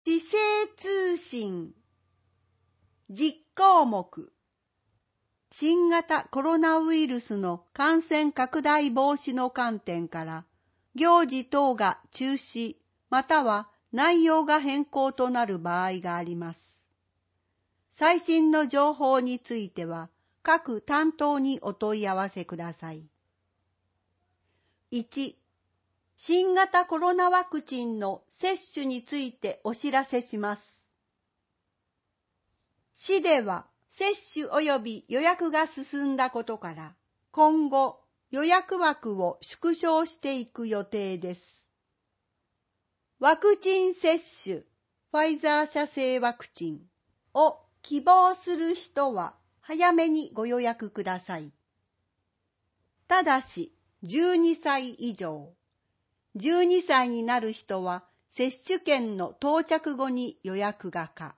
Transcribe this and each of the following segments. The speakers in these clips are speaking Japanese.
市政通信10項目。新型コロナウイルスの感染拡大防止の観点から、行事等が中止または内容が変更となる場合があります。最新の情報については、各担当にお問い合わせください。1、新型コロナワクチンの接種についてお知らせします。市では接種及び予約が進んだことから、今後予約枠を縮小していく予定です。ワクチン接種、ファイザー社製ワクチンを希望する人は早めにご予約ください。ただし、12歳以上、12歳になる人は接種券の到着後に予約が可。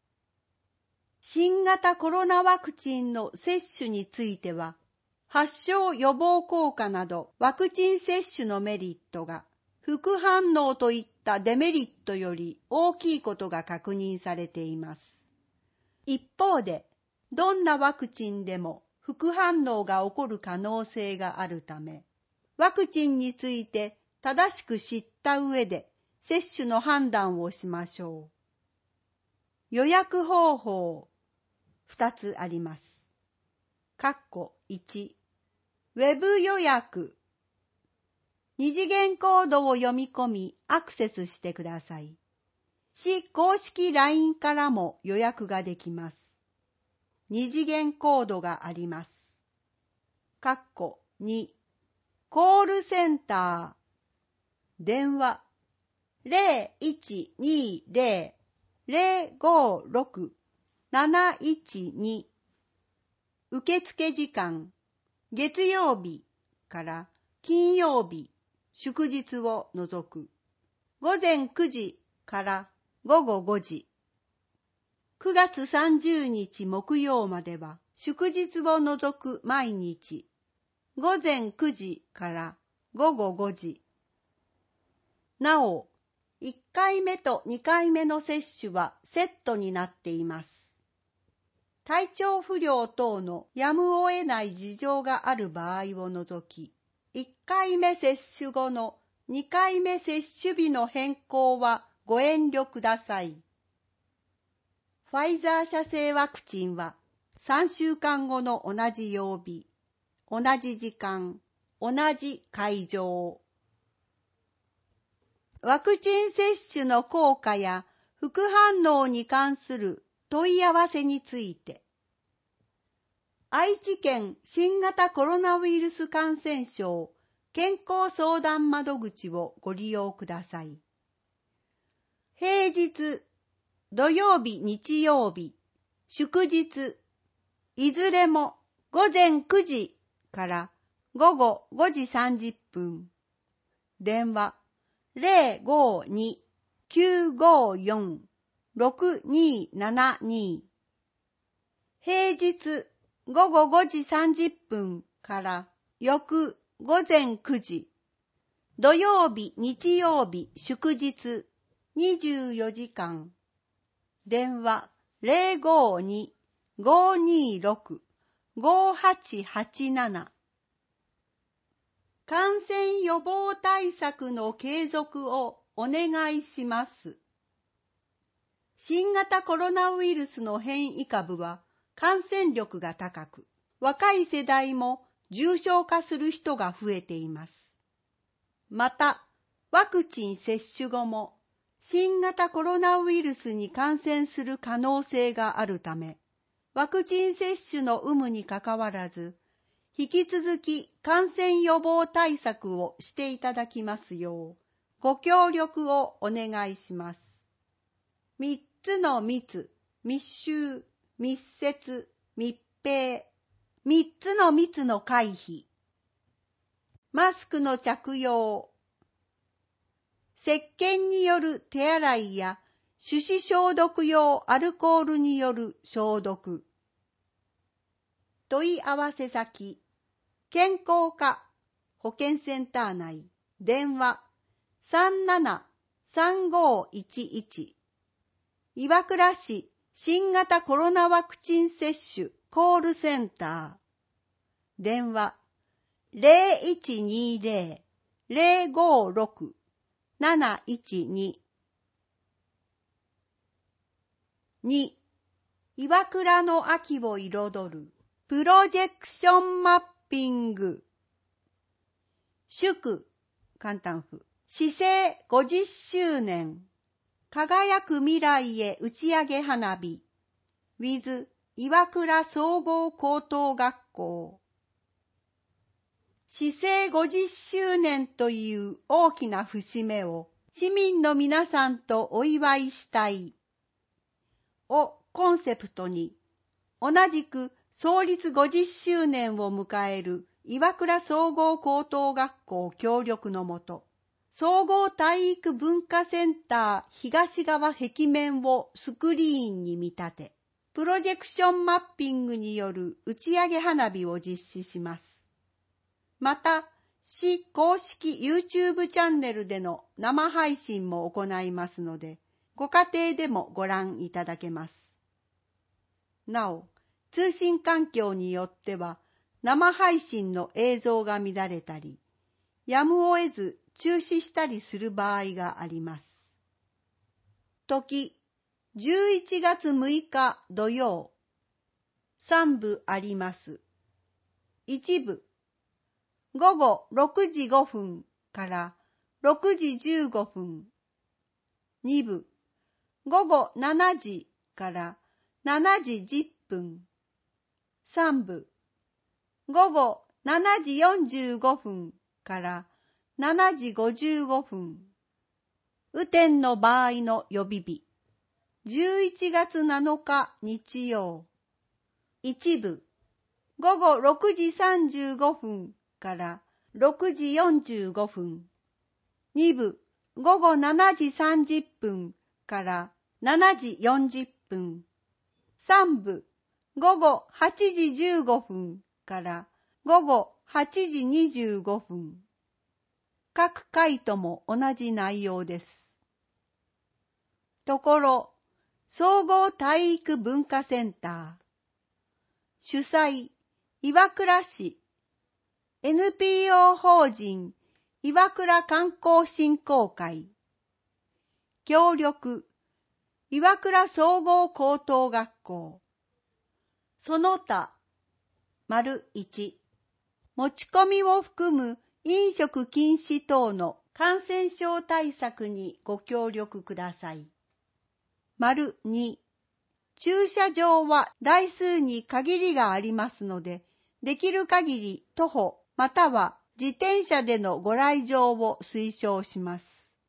新型コロナワクチンの接種については、発症予防効果などワクチン接種のメリットが副反応といったデメリットより大きいことが確認されています。一方で、どんなワクチンでも副反応が起こる可能性があるため、ワクチンについて正しく知った上で接種の判断をしましょう。予約方法2つあります。1、ウェブ予約。二次元コードを読み込みアクセスしてください。市公式 LINE からも予約ができます。二次元コードがあります。2、コールセンター。電話 0120-056-712。受付時間、月曜日から金曜日、祝日を除く。午前9時から午後5時。9月30日木曜までは祝日を除く毎日。午前9時から午後5時。なお、1回目と2回目の接種はセットになっています。体調不良等のやむを得ない事情がある場合を除き、1回目接種後の2回目接種日の変更はご遠慮ください。ファイザー社製ワクチンは3週間後の同じ曜日、同じ時間、同じ会場。ワクチン接種の効果や副反応に関する問い合わせについて、愛知県新型コロナウイルス感染症健康相談窓口をご利用ください。平日、土曜日、日曜日、祝日、いずれも午前9時から午後5時30分。電話052-954-6272。平日午後5時30分から翌午前9時。土曜日、日曜日、祝日24時間。電話052-526-5887。感染予防対策の継続をお願いします。新型コロナウイルスの変異株は感染力が高く、若い世代も重症化する人が増えています。また、ワクチン接種後も新型コロナウイルスに感染する可能性があるため、ワクチン接種の有無にかかわらず、引き続き感染予防対策をしていただきますよう、ご協力をお願いします。3つの密、密集、密接、密閉、3つの密の回避。マスクの着用。石鹸による手洗いや手指消毒用アルコールによる消毒。問い合わせ先、健康課保健センター内、電話37-3511 岩倉市新型コロナワクチン接種コールセンター。電話 0120-056-712。2. 岩倉の秋を彩るプロジェクションマッピング。祝簡単譜市政50周年輝く未来へ打ち上げ花火 with 岩倉総合高等学校。市政50周年という大きな節目を市民の皆さんとお祝いしたいをコンセプトに、同じく創立50周年を迎える岩倉総合高等学校協力のもと、総合体育文化センター東側壁面をスクリーンに見立て、プロジェクションマッピングによる打ち上げ花火を実施します。また、市公式 YouTube チャンネルでの生配信も行いますので、ご家庭でもご覧いただけます。なお、通信環境によっては、生配信の映像が乱れたり、やむを得ず中止したりする場合があります。時、11月6日土曜。3部あります。1部、午後6時5分から6時15分。2部、午後7時から7時10分。3部、午後7時45分から7時55分。雨天の場合の予備日。11月7日日曜。1部、午後6時35分から6時45分。2部、午後7時30分から7時40分。3部、午後8時15分から午後8時25分。各回とも同じ内容です。ところ、総合体育文化センター。主催、岩倉市。NPO 法人、岩倉観光振興会。協力、岩倉総合高等学校。その他、1、持ち込みを含む飲食禁止等の感染症対策にご協力ください。2、駐車場は台数に限りがありますので、できる限り徒歩または自転車でのご来場を推奨します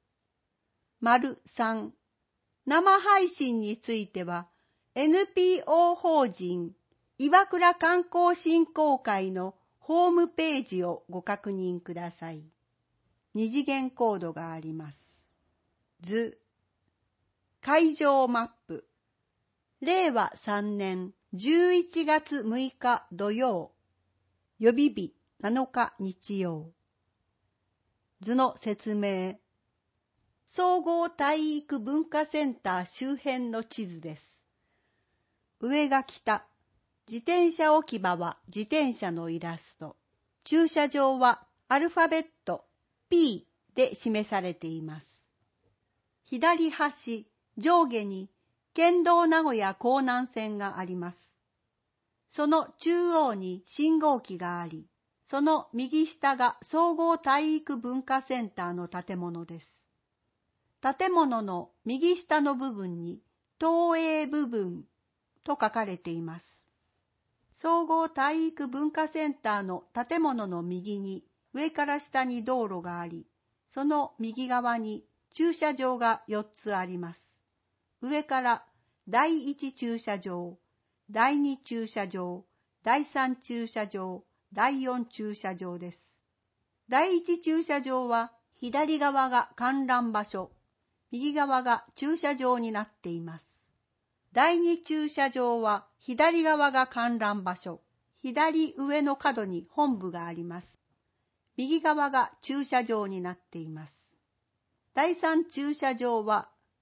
。3、生配信については NPO 法人岩倉観光振興会のホームページをご確認ください。2次元コードがあります。図、会場マップ。令和3年11月6日土曜。予備日7日日曜。図の説明。総合体育文化センター周辺の地図です。上が北。自転車置き場は自転車のイラスト。駐車場はアルファベット P で示されています。左端、上下に県道名古屋江南線があります。その中央に信号機があり、その右下が総合体育文化センターの建物です。建物の右下の部分に東映部分と書かれています。総合体育文化センターの建物の右に上から下に道路があり、その右側に駐車場が4つあります。上から第1駐車場、第2駐車場、第3駐車場、第4駐車場です。第1駐車場は左側が観覧場所、右側が駐車場になっています。第2駐車場は左側が観覧場所、左上の角に本部があります。右側が駐車場になっています。第3駐車場は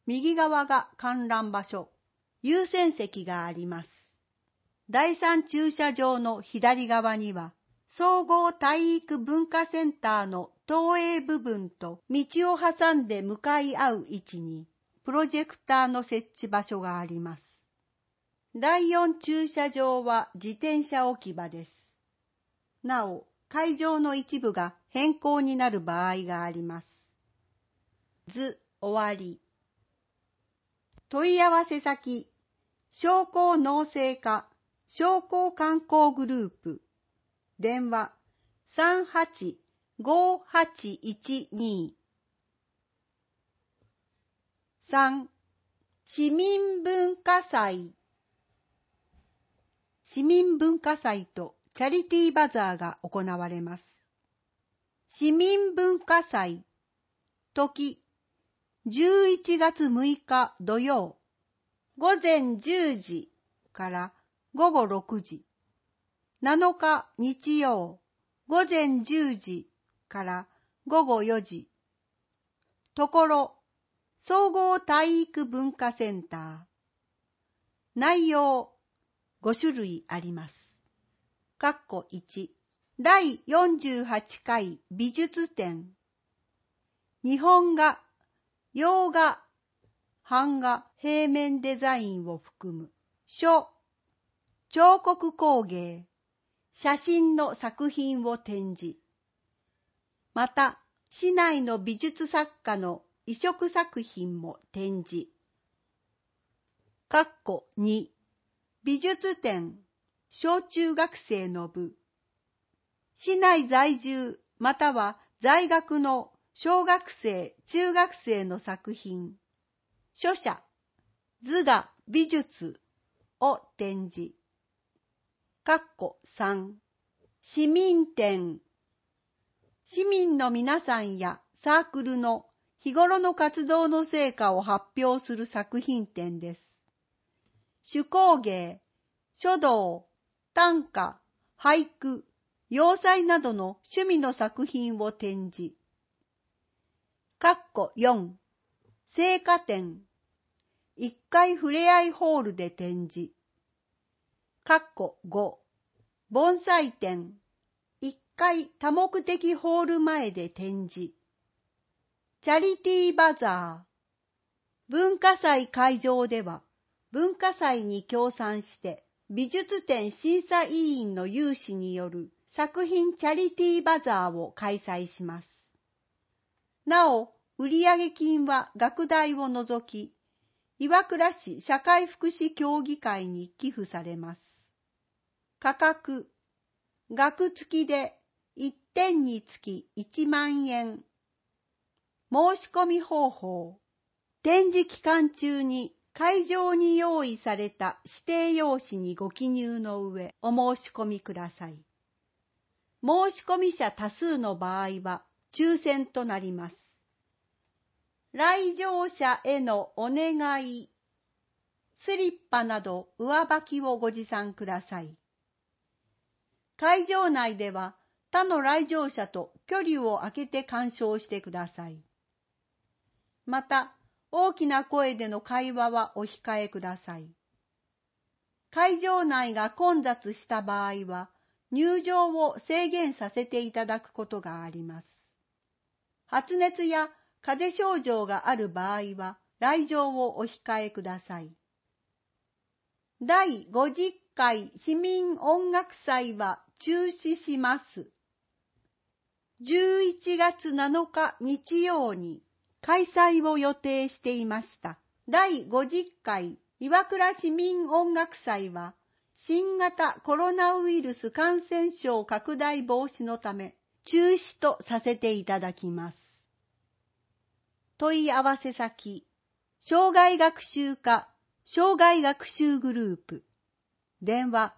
右側が観覧場所、優先席があります。第3駐車場の左側には、総合体育文化センターの投影部分と道を挟んで向かい合う位置に、プロジェクターの設置場所があります。第4駐車場は自転車置き場です。なお、会場の一部が変更になる場合があります。図終わり。問い合わせ先、商工農政課、商工観光グループ、電話385812。3. 市民文化祭。市民文化祭とチャリティーバザーが行われます。市民文化祭、時、11月6日土曜、午前10時から午後6時。7日日曜、午前10時から午後4時。ところ、総合体育文化センター。内容、5種類あります。1、第48回美術展。日本画、洋画、版画、平面デザインを含む書、彫刻工芸、写真の作品を展示。また、市内の美術作家の移植作品も展示。2、美術展、小中学生の部。市内在住または在学の小学生、中学生の作品、書写、図画、美術を展示。3、市民展。市民の皆さんやサークルの日頃の活動の成果を発表する作品展です。手工芸、書道、短歌、俳句、洋裁などの趣味の作品を展示。4、生花展。1階ふれあいホールで展示。5、盆栽展。1階多目的ホール前で展示。チャリティーバザー。文化祭会場では、文化祭に協賛して美術展審査委員の有志による作品チャリティーバザーを開催します。なお、売上金は学代を除き、岩倉市社会福祉協議会に寄付されます。価格、額付きで1点につき1万円。申し込み方法、展示期間中に会場に用意された指定用紙にご記入の上お申し込みください。申し込み者多数の場合は抽選となります。来場者へのお願い。スリッパなど上履きをご持参ください。会場内では他の来場者と距離を空けて鑑賞してください。また、大きな声での会話はお控えください。会場内が混雑した場合は、入場を制限させていただくことがあります。発熱や風邪症状がある場合は、来場をお控えください。第50回市民音楽祭は中止します。11月7日日曜に開催を予定していました。第50回岩倉市民音楽祭は新型コロナウイルス感染症拡大防止のため中止とさせていただきます。問い合わせ先、障害学習課障害学習グループ。電話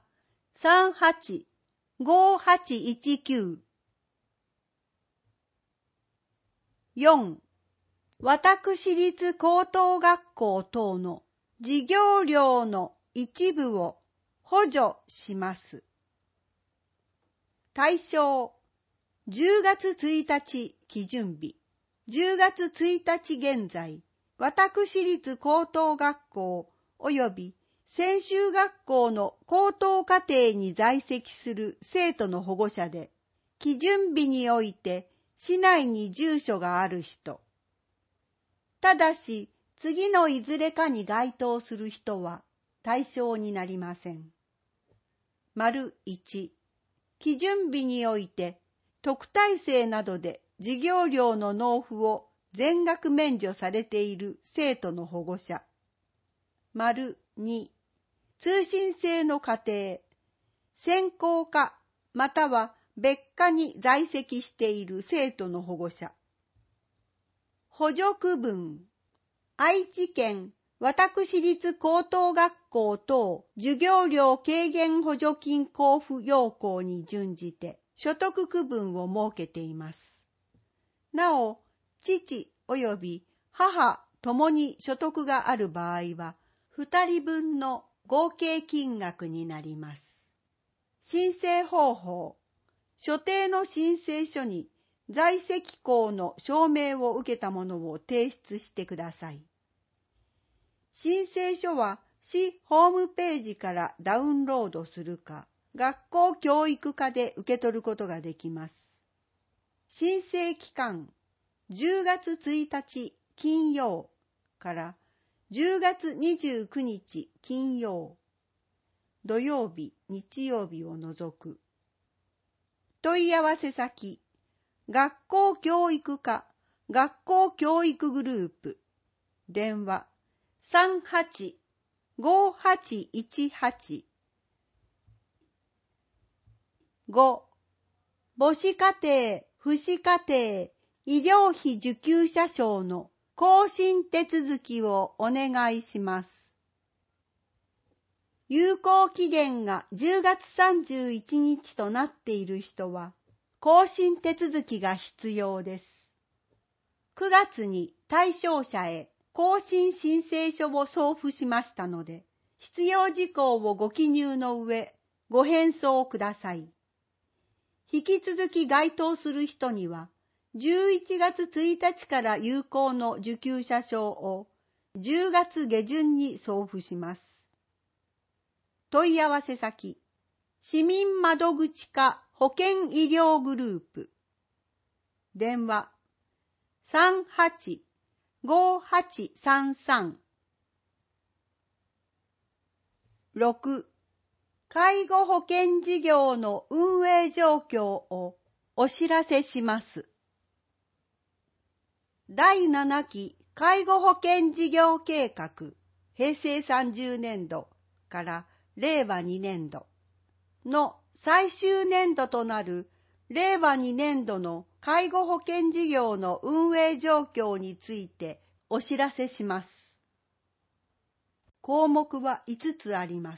385819。4. 私立高等学校等の授業料の一部を補助します。対象、10月1日基準日、10月1日現在、 私立高等学校及び専修学校の高等課程に在籍する生徒の保護者で、基準日において市内に住所がある人。ただし、次のいずれかに該当する人は対象になりません。丸1、基準日において特待生などで授業料の納付を全額免除されている生徒の保護者。丸2、通信制の課程、専攻科または別科に在籍している生徒の保護者。補助区分、愛知県私立高等学校等授業料軽減補助金交付要項に準じて所得区分を設けています。なお、父及び母ともに所得がある場合は、2人分の合計金額になります。申請方法、所定の申請書に在籍校の証明を受けたものを提出してください。申請書は市ホームページからダウンロードするか、学校教育課で受け取ることができます。申請期間、10月1日金曜から10月29日金曜、土曜日、日曜日を除く。問い合わせ先、学校教育課、学校教育グループ、電話38-5818。5、母子家庭、父子家庭、医療費受給者証の更新手続きをお願いします。有効期限が10月31日となっている人は、更新手続きが必要です。9月に対象者へ更新申請書を送付しましたので、必要事項をご記入の上、ご返送ください。引き続き該当する人には、11月1日から有効の受給者証を10月下旬に送付します。問い合わせ先、市民窓口課保健医療グループ。電話38-5833。6、介護保険事業の運営状況をお知らせします。第7期介護保険事業計画、平成30年度から令和2年度の最終年度となる令和2年度の介護保険事業の運営状況についてお知らせします。項目は5つあります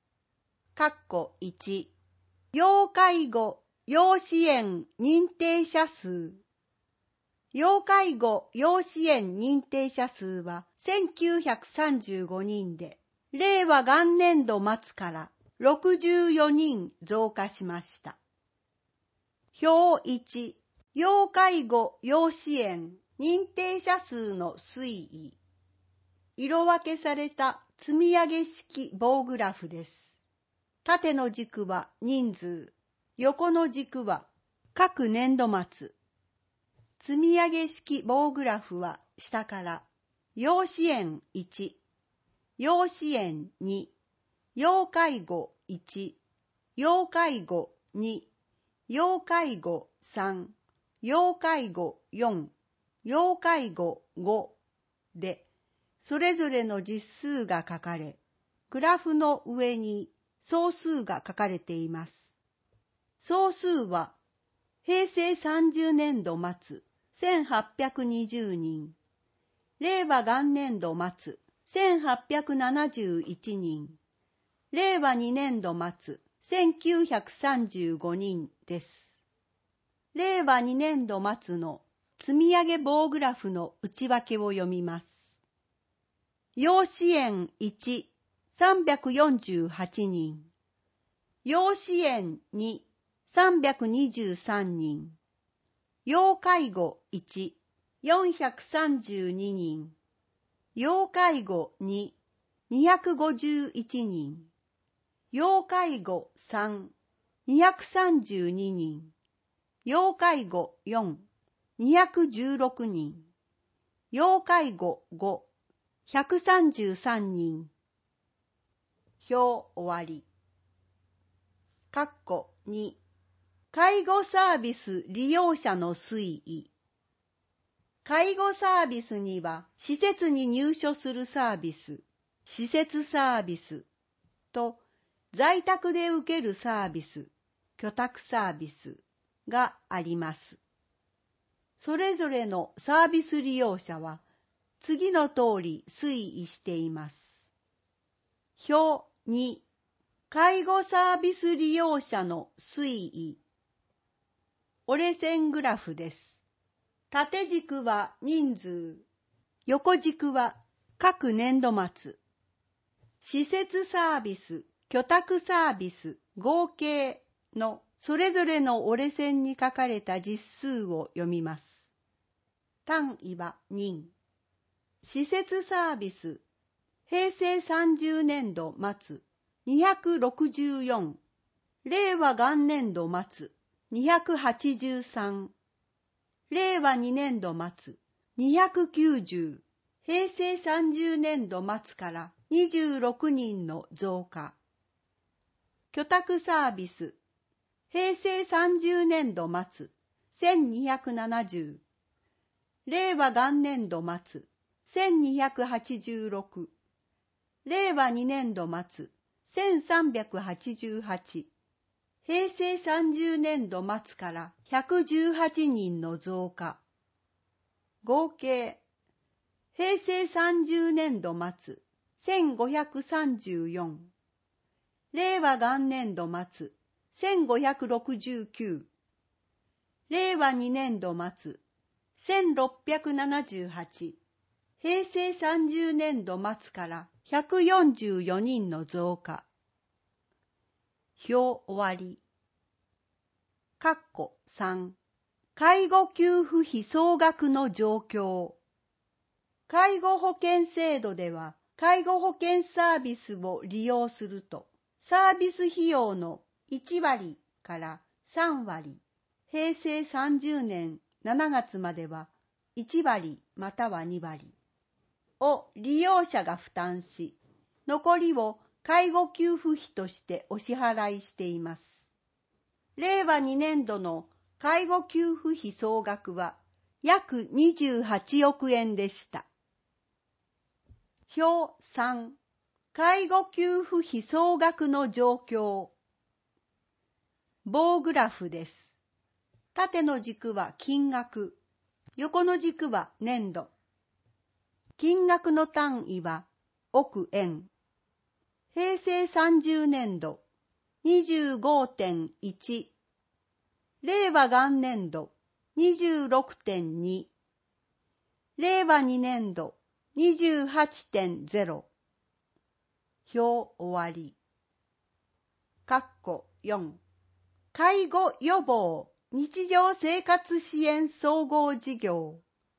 。1、要介護・要支援認定者数。要介護・要支援認定者数は1935人で、令和元年度末から64人増加しました。表1、要介護・要支援認定者数の推移。色分けされた積み上げ式棒グラフです。縦の軸は人数、横の軸は各年度末。積み上げ式棒グラフは下から、要支援1、要支援2、要介護1、要介護2、要介護3、要介護4、要介護5で、それぞれの実数が書かれ、グラフの上に総数が書かれています。総数は、平成30年度末、1820人、令和元年度末、1871人、令和2年度末、1935人です。令和2年度末の積み上げ棒グラフの内訳を読みます。要支援1、348人。要支援2、323人。要介護1、432人。 要介護2、251人。要介護3、232人。要介護4、216人。要介護5、133人。表終わり。2、介護サービス利用者の推移。介護サービスには、施設に入所するサービス、施設サービスと、在宅で受けるサービス、居宅サービスがあります。それぞれのサービス利用者は、次の通り推移しています。表2、介護サービス利用者の推移。折れ線グラフです。縦軸は人数、横軸は各年度末。施設サービス、居宅サービス、合計のそれぞれの折れ線に書かれた実数を読みます。単位は人。施設サービス、平成30年度末、264。令和元年度末、283。令和2年度末、290。平成30年度末から26人の増加。居宅サービス、平成30年度末、1270。令和元年度末、1286。令和2年度末、1388。平成30年度末から118人の増加。合計、平成30年度末、1534。令和元年度末、1569。令和2年度末、1678。平成30年度末から144人の増加。表終わり。3、介護給付費総額の状況。介護保険制度では、介護保険サービスを利用すると、サービス費用の1割から3割、平成30年7月までは1割または2割を利用者が負担し、残りを介護給付費としてお支払いしています。令和2年度の介護給付費総額は約28億円でした。表3、介護給付費総額の状況。棒グラフです。縦の軸は金額、横の軸は年度。金額の単位は億円。平成30年度 25.1。令和元年度 26.2。令和2年度 28.0。表終わり。4、介護予防日常生活支援総合事業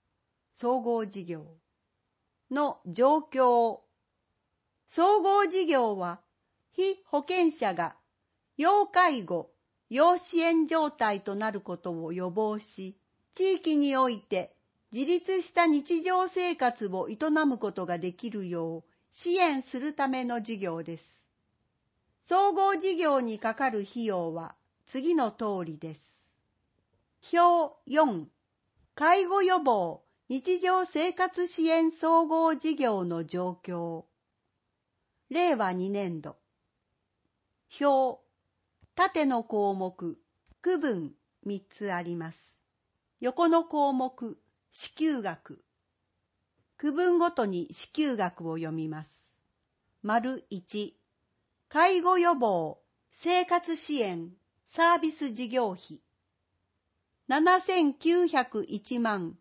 の状況。総合事業は、被保険者が要介護、要支援状態となることを予防し、地域において自立した日常生活を営むことができるよう支援するための事業です。総合事業にかかる費用は次の通りです。表4、介護予防日常生活支援総合事業の状況。令和2年度。表、縦の項目、区分3つあります。横の項目、支給額。区分ごとに支給額を読みます。丸1、介護予防、生活支援、サービス事業費。7901万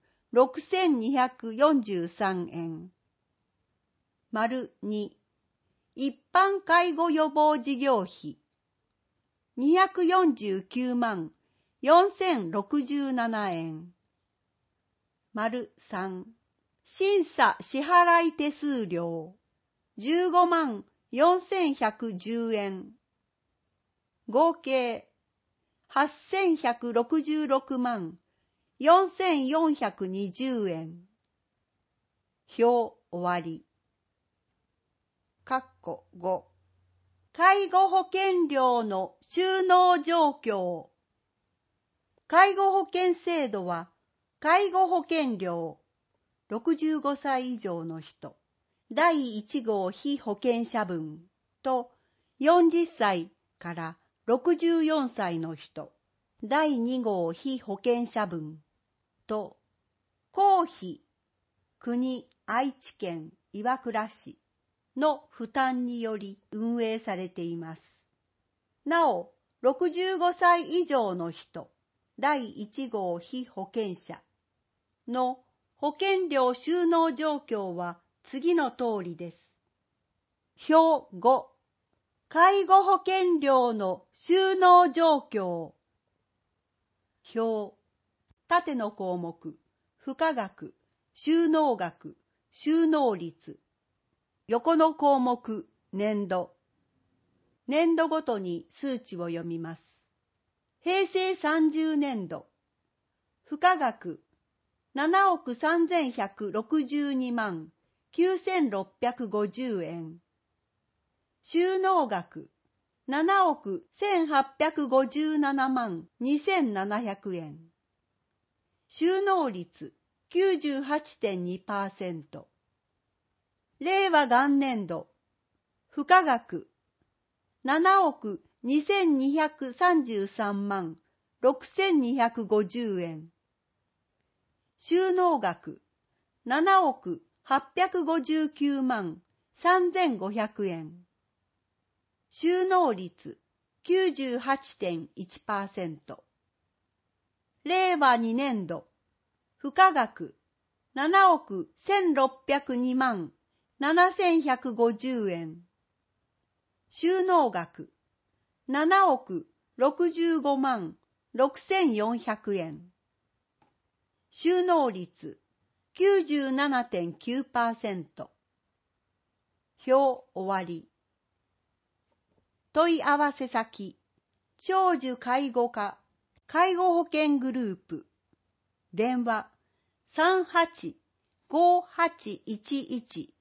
6243円。丸2、一般介護予防事業費。249万4067円。丸3、 審査支払い手数料15万4110円。合計8166万4420円。表終わり。5介護保険料の収納状況。介護保険制度は、介護保険料、65歳以上の人、第1号被保険者分と、40歳から64歳の人、第2号被保険者分と、公費、国、愛知県、岩倉市の負担により運営されています。なお、65歳以上の人、第1号被保険者の保険料収納状況は次の通りです。表5、介護保険料の収納状況。表、縦の項目、付加額、収納額、収納率。横の項目、年度。年度ごとに数値を読みます。平成30年度、付加額7億3162万9650円。収納額7億1857万2700円。収納率 98.2%。令和元年度、付加額7億2233万6250円。収納額7億859万3500円。収納率 98.1%。令和2年度、付加額7億1602万7150円。収納額7億65万6400円。収納率 97.9%。表終わり。問い合わせ先、長寿介護課、介護保険グループ。電話38-5811